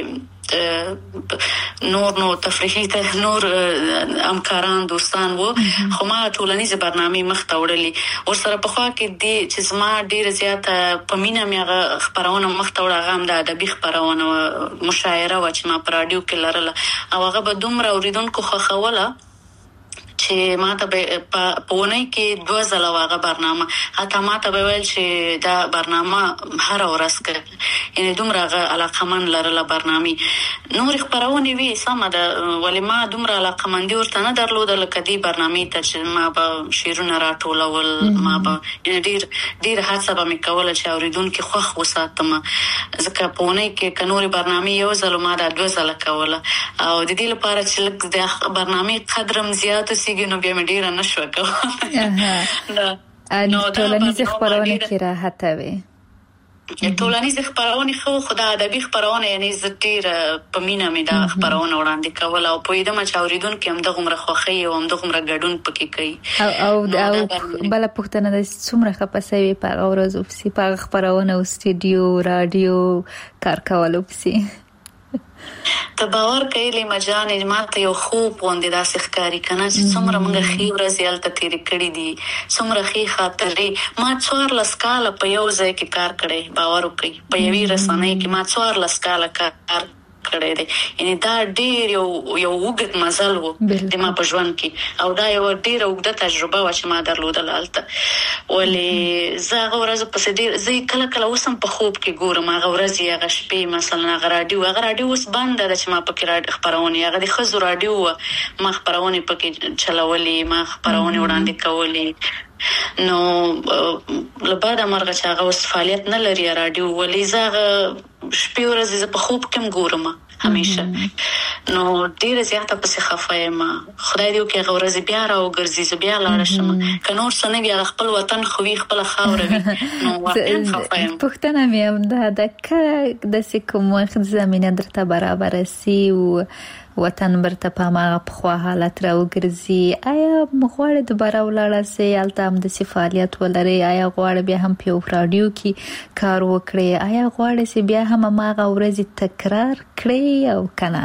نور نو تفریحي ته نور همکاران دوستان وو خو ما ټولنیزه برنامه مخ ته وړلې او سره په خوا کې دي چې زما ډیر زیات په مینه مې خبرونه مخ ته وړه غام د ادبي خبرونه مشاعره و چې ما په رادیو کې لرله او هغه به دومره اوریدونکو خو خوله چې ما ته په پونه کې دوه ځله واغه برنامه حتی ما ته ویل چې دا برنامه هر ورځ کې یعنی دومره علاقمن لرله برنامه نور خبرونه وی سم ده ولی ما دومره علاقمندي ورته نه درلوده لکه دی برنامه ته چې ما به شیرونه راټولول ما به ډیر ډیر هڅه به مې کوله چې اوریدونکو خوښ وساتم ځکه پونه کې کنوري برنامه یو ځل ما دا دوه ځله کوله او د دې لپاره چې د برنامه قدرم زیات سیګنو بیا مې ډیر نشو کوله نو ټولنیز خبرونه کې راحت وي ټولنیز خبرونه خو خدای ادبي خبرونه یعنی زټیر په مینا مې دا خبرونه وړاندې کول او په دې مچ اوریدونکو هم دغه عمر خوخي او هم دغه عمر ګډون پکې کوي او او بل پښتنه د څومره خپسوي په اورز او سي په خبرونه او سټډیو رادیو کار کولو پسي ته باور کوي له مجان ماته یو خوب وندې دا سخکاری کنه چې څومره موږ خې ورځ یالته تیرې کړې دي څومره خې خاطرې ما څوار لسکاله په یو ځای کې کار کړی باور وکړي په یوې رسنۍ کې ما څوار لسکاله کار کړی دی یعنی دا ډېر یو یو وګت مزل وو د ما په ژوند کې او دا یو ډېر وګت تجربه و چې ما درلودل الته ولې زه غوړز په سدي زه کله کله وسم په خوب کې ګورم هغه ورځ یې هغه شپې مثلا هغه رادیو هغه رادیو اوس بند ده چې ما پکې رادیو خبرونه هغه د خزو رادیو ما خبرونه پکې چلولې ما خبرونه وړاندې کولې نو لباده مرغه چې هغه اوس فعالیت نه لري رادیو ولې زه شپې ورځې زه په خوب کې ګورم همیشه نو ډیره زیاته پسې خفایم خدای دې وکړي غوړځي بیا راو ګرځي بیا لاړ شم کنور سنې بیا خپل وطن خوي خپل خاوروي نو واقعا خفایم پښتنه مې دا د ک د سکم وخت زمينه درته برابر سي او وطن برته په ما په خوا حالت راو ګرځي آیا مخوړه دوباره ولاړه سي الته هم د فعالیت ولري آیا غواړي بیا هم په رادیو کې کار وکړي آیا غواړي سي بیا هم ما غوړځي تکرار کړی او کنه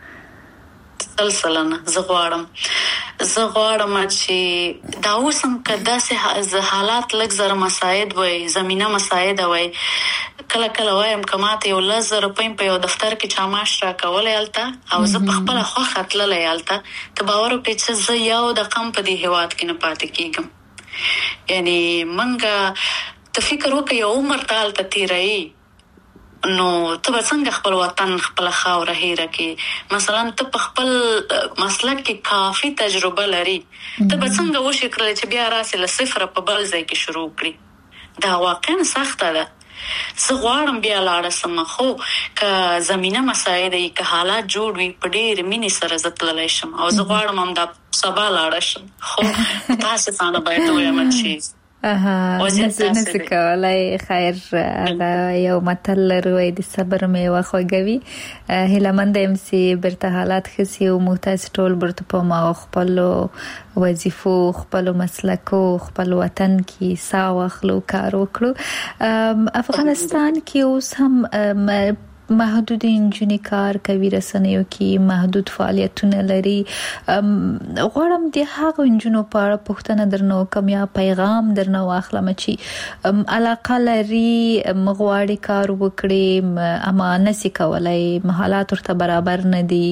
سلسله زه غواړم زه غواړم چې دا اوسم کدا سه حالات لږ زر مساعد وای زمينه مساعد وای کله کله وایم کماته یو لزر پم په یو دفتر کې چا ماش را کولای الته او زه په خپل خو خطللای الته ته باور وکړې چې زه یو د قم په دی هواد کې نه پاتې کیږم یعنی منګه ته فکر وکړې یو عمر تال ته تیرای نو ته څنګه خپل وطن خپل خاور هېره کې مثلا ته په خپل مسلک کې کافي تجربه لري ته څنګه وشي کړل چې بیا راسي له صفر په بل ځای کې شروع کړي دا واقعا سخته ده زه غواړم بیا لاړ سم خو که زمينه مساعده که حالات جوړ وي په ډېر مینې سره زتللی شم او زه غواړم هم دا سبا لاړ شم خو تاسو څنګه باید وایم چې اها نس کولای خیر هغه یو متل لري د صبر میوه خوږوي هلمند ام سي برته حالات خسي او محتاج ټول برته په ما خپل وظیفو خپل مسلکو خپل وطن کې ساوخلو کار وکړو افغانستان کې اوس هم محدود انجنی کار کوي رسنیو کې محدود فعالیتونه لري غواړم د هغه انجنونو په اړه پوښتنه درنو کوم یا پیغام درنو واخلم چې علاقه لري مغواړي کار وکړي اما نسی کولای حالات ورته برابر نه دي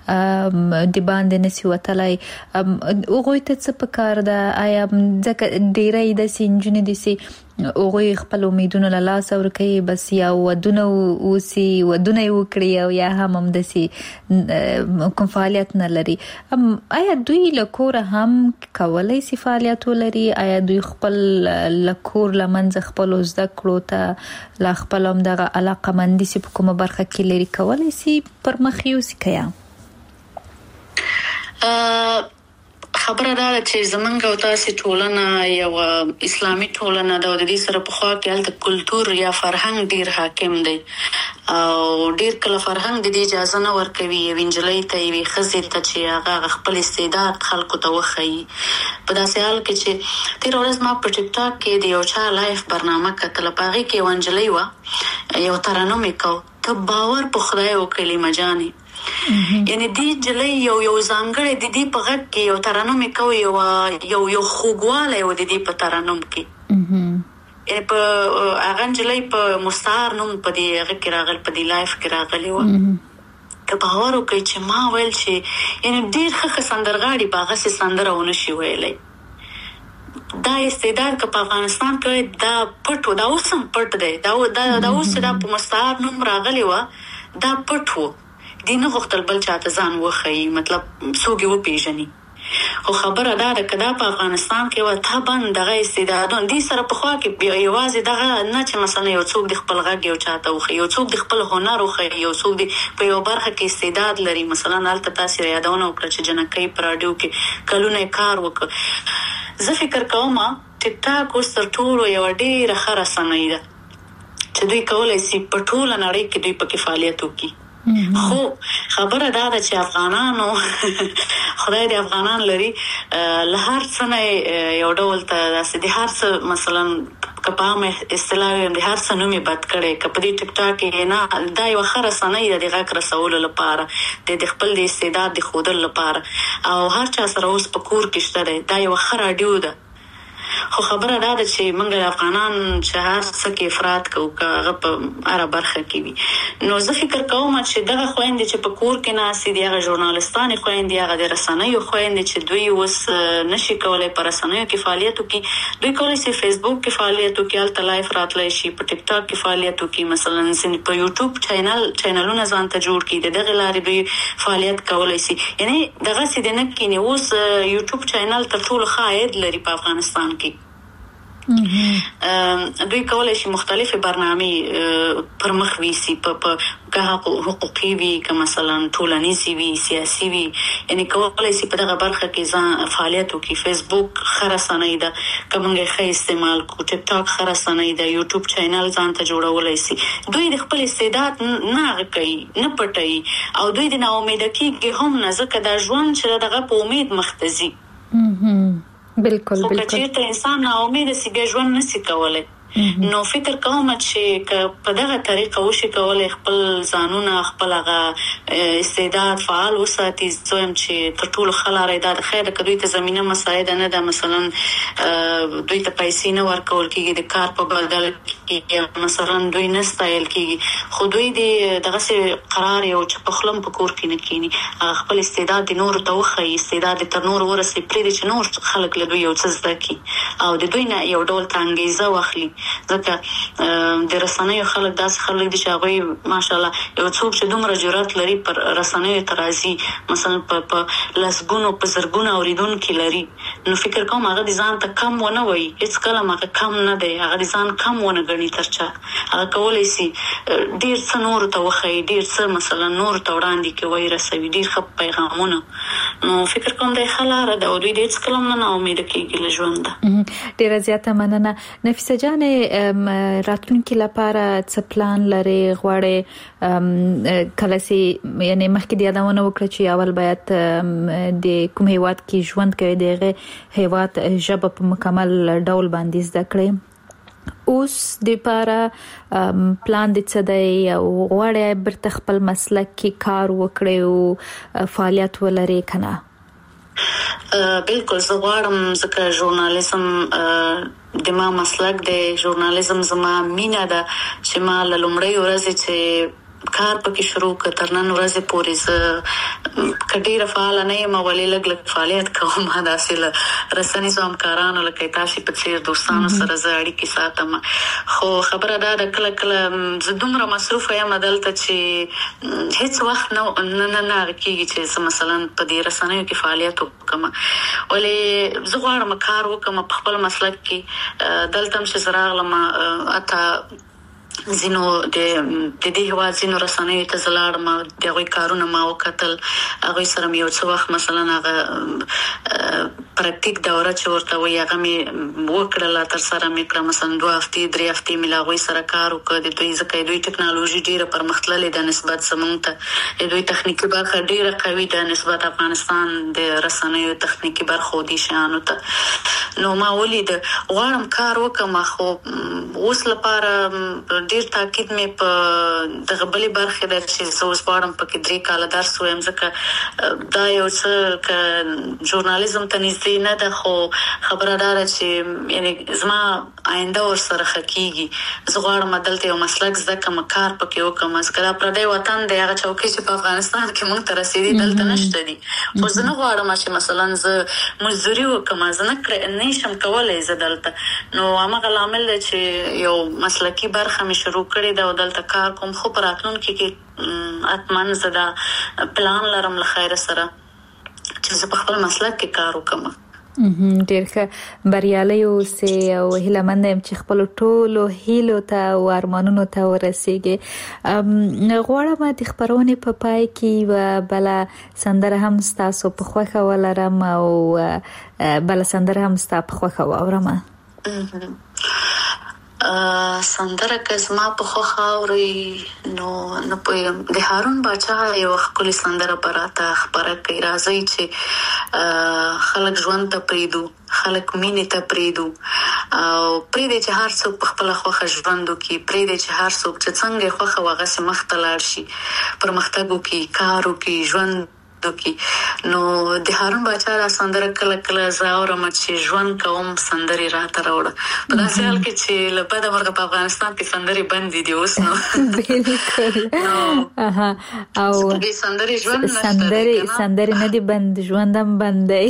د باندې نسی وتلای اوغه ته څه پکار ده آیا ځکه ډیرې د انجنونو دي سي اوغه خپل امیدونه له لاس ورکي بس یا ودونه اوسي ودونه وکړي او یا هم هم دسي کوم فعالیت نه لري آیا دوی لکور هم کولای سي فعالیت ولري آیا دوی خپل لکور لمنځ خپل زده کړو ته لا خپل هم دغه علاقه مندي سي په کومه برخه کې لري کولای سي پر مخ یو سي کیا خبره دا چې زمونږ او تاسو ټولنه یو اسلامي ټولنه د دې سره په خوا کې د کلچر یا فرهنګ ډیر حاکم دی او ډیر کله فرهنګ د دې اجازه نه ورکوي وینجلې ته وي خزه ته چې هغه خپل استعداد خلکو ته وخی په داسې حال کې چې تیر ورځ ما په ټیک ټاک کې د یو چا لایف برنامه کتل پاږي کې وینجلې و یو ترانه مې کو ته باور په خدای وکړي مجاني یعنی دی جلې یو یو ځانګړې د دې په غږ کې یو ترانم کوي یو یو یو خوګواله یو د دې په ترانم کې ا په هغه جلې په مستعار نوم په دې هغه کې راغل په دې لایف کې راغلی و که باور وکړي چې ما ویل چې یعنی ډیر ښه سندرغاړي باغه سي سندره ونه شي ویلې دا استعداد که په افغانستان کې دا پټو دا اوسم پټ دی دا دا دا اوس دا په مستعار نوم راغلی و دا پټو دینه غختل بل چاته ځان وخی مطلب سوګي و پیژني خو خبره دا ده کدا په افغانستان کې و ته بند دغه استعدادون دي سره په خوا کې یوازې دغه نه چې مثلا یو څوک د خپل غږ یو چاته وخی یو څوک د خپل هنر وخی یو څوک د په یو برخه کې استعداد لري مثلا الته تاسو یادونه وکړه چې جنکې پراډیو کې کلونه کار وکړ زه فکر کوم ټیک ټاک اوس تر ټولو یو ډیره خره سنۍ ده چې دوی کولای شي په ټوله نړۍ کې دوی په فعالیت وکړي. خو خبره دا ده چې افغانانو خدای دې افغانان لري له هر څه نه یو ډول ته داسې د هر څه مثلا کپامه اصطلاح هم د هر څه نومي بد کړي کپدي ټیک ټاک کې نه دا یو خره سنې د غږ رسول لپاره د خپل د استعداد د خودل لپاره او هر چا سره اوس په کور کې شته دا یو خره ډیو ده. خو خبره دا ده چې موږ افغانان چې هر څه کې افراط کوو هغه په هر برخه کې وي نو زه فکر کوم چې دغه خويندې چې په کور کې ناسي دي هغه ژورنالستانې خويندې هغه د رسنیو خويندې چې دوی اوس نشي کولای پر رسنیو کې فعالیت وکړي دوی کولای شي فیسبوک کې فعالیت وکړي الته لایف راتلای شي په ټیک ټاک کې فعالیت وکړي مثلا سن په یوټیوب چینل چینلونه ځان ته جوړ کړي دغه لارې دوی فعالیت کولای شي یعنی دغه سي د نه کې نه اوس یوټیوب چینل تر ټولو خاید لري په افغانستان کې دوی کولای شي مختلفه برنامه پر مخ ویسي په که حقوقي وي که مثلا ټولنیزي وي سیاسي وي یعنی کولای شي په دغه برخه کې ځان فعالیت وکړي. فیسبوک خرسانه ده کومه ښه استعمال کو ټیک ټاک خرسانه ده یوټیوب چینل ځان ته جوړولای شي دوی د خپل استعداد نه کوي نه پټي او دوی د نا امید کېږي هم نه ځکه دا ژوند چې دغه په امید مختزي بالکل بالکل بالکل چې ته انسان نا امید سي به ژوند نشي کولای نو فکر کوم چې په دغه طریقه وشي کولای خپل ځانونه خپل هغه استعداد فعال وساتي زویم چې تر ټولو خلاره د خیر کډوي ته زمينه مساعده نه ده مثلا دوی ته پیسې نه ورکول کیږي د کار په بدل کې مثلا دوی نه ستایل کیږي خو دوی دغه سي قرار یو چې په خلم په کور کې نه کینی خپل استعداد د نور ته وخی استعداد تر نور ورسي پرې چې نور خلک له دوی یو څه زده کی او د دوی نه یو ډول تانګیزه واخلي ځکه د رسنیو خلک داس خلک دي چې هغه ماشاءالله یو څوک چې دومره جرأت لري پر رسنیو ترازی مثلا په لاسګونو په زرګونو اوریدونکو لري نو فکر کوم هغه د ځان ته کم ونه وي هیڅ کله هغه کم نه دی هغه د ځان کم ونه غني ترچا هغه کولای شي ډیر څه نور ته وخی ډیر څه مثلا نور ته وړاندې کوي رسوي ډیر خپ پیغامونه نو فکر کوم د خلاره د اوري د هیڅ کله نه امید کیږي له ژوند ډیر زیاته مننه. نفیسه جان راتلونکي لپاره څه پلان لري غواړي کله سي یعنی مخکې د یادونه وکړه چې اول باید د کوم هیواد کې ژوند کوي دغه هیواد ژبه په مکمل ډول باندې زده کړي اوس د لپاره پلان د څه دی او غواړي برته خپل مسلک کې کار وکړي او فعالیت ولري کنه بالکل زه غواړم ځکه ژورنالیزم د ما مسلک د ژورنالیزم زما مینا ده چې ما لومړی ورځ چې کار پکې شروع کړ تر نن ورځې پورې زه کډیره فعال نه یم ولې لګ لګ فعالیت کوم دا اصل رسنۍ همکارانو لکه تاسو په څیر دوستانو سره زه اړیکې ساتم خو خبره دا ده کله کله زه دومره مصروف یم دلته چې هیڅ وخت نه نه نه کېږي چې مثلا په دې رسنیو کې فعالیت وکم ولې زه غواړم کار وکم په خپل مسلک کې دلته چې زراغلم اته زینو د د دې هوا زینو رسنیو ته زلاړم د غوي کارونه ما وکتل هغه سره یو څه وخت مثلا هغه پراکټیک دوره چې ورته وي هغه می وکړه تر سره می کړم مثلا دوه هفتې درې هفتې می لا غوي سره کار وکړ د دوی ځکه دوی ټکنالوژي ډیره پرمختللې ده نسبت زمونږ ته د دوی تخنیکی برخه ډیره قوي ده نسبت افغانستان د رسنیو تخنیکی برخه دي شانو ته نو ما ولید غواړم کار وکم خو اوس لپاره ډیر تاکید مې په دغه بلې برخه ده چې زه اوس غواړم پکې درې کاله درس وایم ځکه دا یو څه ک ژورنالیزم ته نږدې نه ده خو خبره ده چې یعنی زما آینده ور سره خکېږي زه غواړم دلته یو مسلک زده کوم کار پکې وکم ځکه پر دې وطن دی هغه چوکۍ چې په افغانستان کې مونږ ته رسیدي دلته نشته دي خو زه نه غواړم چې مثلا زه مزدوري وکم زه نه نشم کولای زه دلته نو هغه عامل چې یو مسلکی برخه شروع کړی دا دلته کار کوم خو پراتلونکو کې اتمن زدا پلان لرم له خیر سره چې زه په خپل مسلک کې کار وکم ډیر ښه بریالي اوسئ او هیله مند یم چې خپل ټولو هیلو ته او ارمانونو ته ورسیږئ غواړم د خبرونه په پای کې و بل سندره هم تاسو په خوښه ولرم او بل سندره هم تاسو په خوښه واورم سندره که زما په خوښه اوري نو نه پوهېږم د هارون باچا یو ښکلې سندره به راته خپره کړي راځئ چې خلک ژوند ته پرېږدو خلک مینې ته پرېږدو او پرېږدی چې هر څوک په خپله خوښه ژوند وکړي پرېږدی چې هر څوک چې څنګه یې خوښه وه هغسې مخته لاړ شي پرمختګ وکړي کار وکړي ژوند کی نو د هارون باچا را سندره کله کله زه اورم چې ژوند کوم سندرې راته راوړه په داسې حال کې چې له بده مرغه په افغانستان کې سندرې بندې دي اوس نو بالکل او دې سندرې ژوند نشته سندرې سندرې نه دي بند ژوند هم بند دی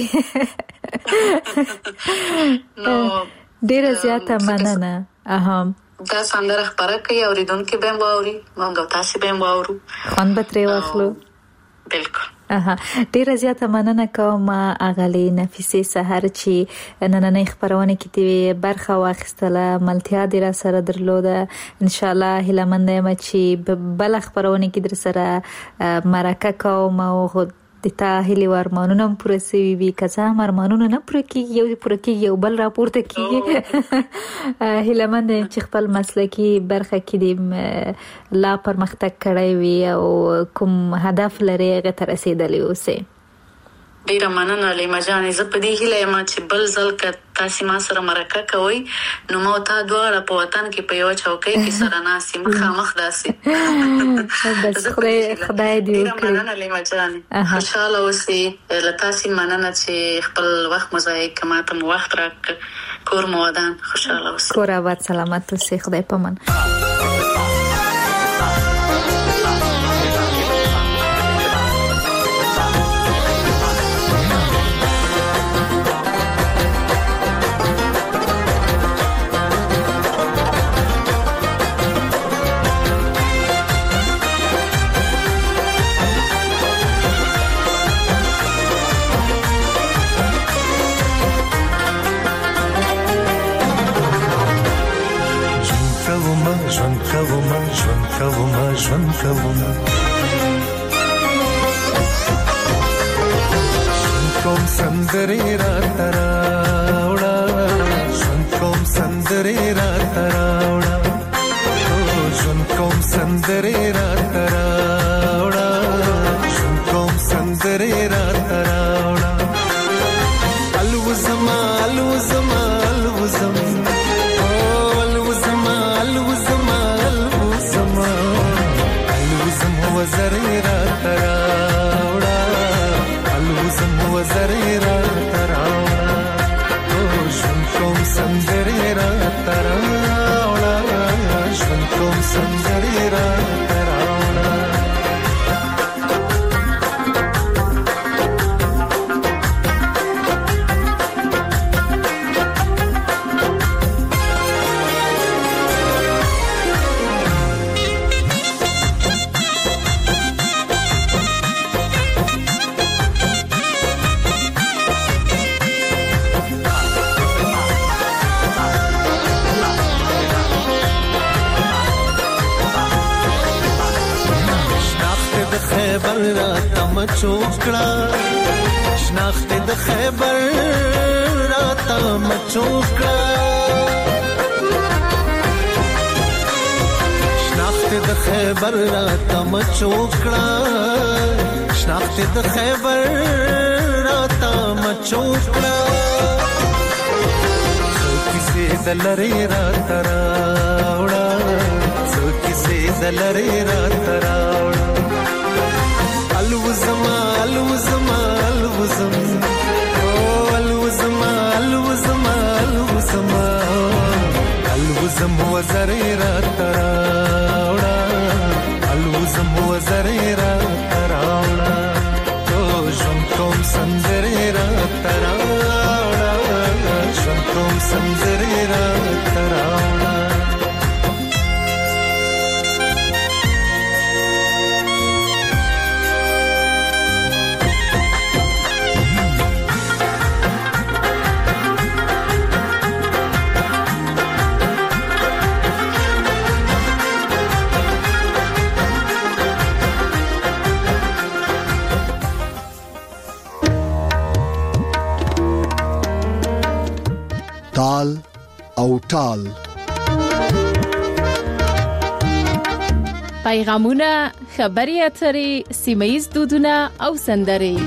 نو ډېره زیاته مننه اهم دا سندره خپره کوي اورېدونکي به هم واوري موږ او تاسې به هم واورو خوند به ترې واخلو بالکل اها ډیره زیاته مننه کوم اغلی نفیسه سحر چې نننې خبرونه کې دی برخه واخیستله ملتیا د را سره درلوده ان شاء الله هله مند یم چې بل خبرونه کې در سره مرکه کوم او د تا هلي ورمانونه پوره سوي وي کزه مرمانونه نه پوره کیږي یو پوره کیږي یو بل راپورته کیږي هله مند چې خپل مسلکی برخه کې دی لا پرمختګ کړی وي او کوم هدف لري هغه ته رسیدلی اوسه ډیره مننه لیما جانې زه په دې هیله یم چې بل ځل که تاسې ما سره مرکه کوئ نو ما تا دواړه په وطن کې په یوه چوکۍ کې سره ناست یم مخامخ داسې بس خدای خدای دې وکړي ډیره مننه لیما جانې خوشحاله اوسئ له تاسې مننه چې خپل وخت مو ضایع کړه ما ته مو وخت راکړه کور مو ودان خوشحاله اوسئ کور آباد سلامت اوسئ خدای پامان ژوند کوم ژوند کوم ژوند کوم ژوند کوم سندرې راته راوړه ژوند کوم سندرې راته راوړه ژوند کوم سندرې راته راوړه ژوند کوم سندرې راته راوړه الوزما الوزما الوزما وزريرا تراوڑا الوزم وزريرا تراوڑا شنكم سندريرا تراوڑا شنكم سندريرا تراوڑا خیبر راته مچوکړه شناخت د خیبر راته مچوکړه شناخت د خیبر راته مچوکړه شناخت د خیبر راته مچوکړه څو کیسې د لری راته راوړه څو کیسې د لری راته راوړه الوزما الوزما الوزم او الوزما الوزما الوزما الوزم وزريرا تراوڑا الوزم وزريرا تراوڑا تو ژوند کوم سندريرا تراوڑا ژوند کوم سندريرا تراوڑا تال او ټال پیغامونه، خبري اترې، سیمه‌یز دودونه او سندرې.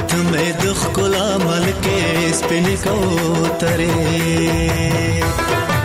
Spinning coat,